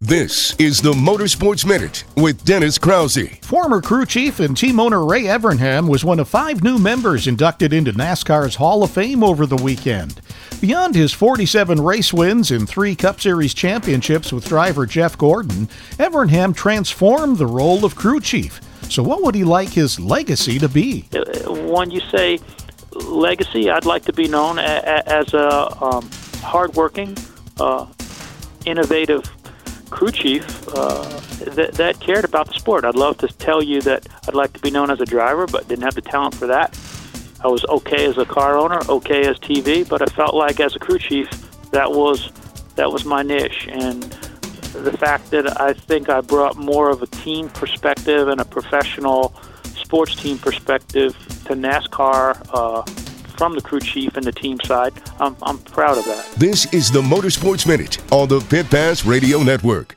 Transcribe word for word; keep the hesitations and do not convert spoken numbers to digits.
This is the Motorsports Minute with Dennis Krause. Former crew chief and team owner Ray Evernham was one of five new members inducted into NASCAR's Hall of Fame over the weekend. Beyond his forty-seven race wins and three Cup Series championships with driver Jeff Gordon, Evernham transformed the role of crew chief. So what would he like his legacy to be? When you say legacy, I'd like to be known as a um, hardworking, uh, innovative crew chief uh, that, that cared about the sport. I'd love to tell you that I'd like to be known as a driver, but didn't have the talent for that. I was okay as a car owner, okay as T V, but I felt like as a crew chief, that was that was my niche. And the fact that I think I brought more of a team perspective and a professional sports team perspective to NASCAR uh, from the crew chief and the team side, I'm, I'm proud of that. This is the Motorsports Minute on the Pit Pass Radio Network.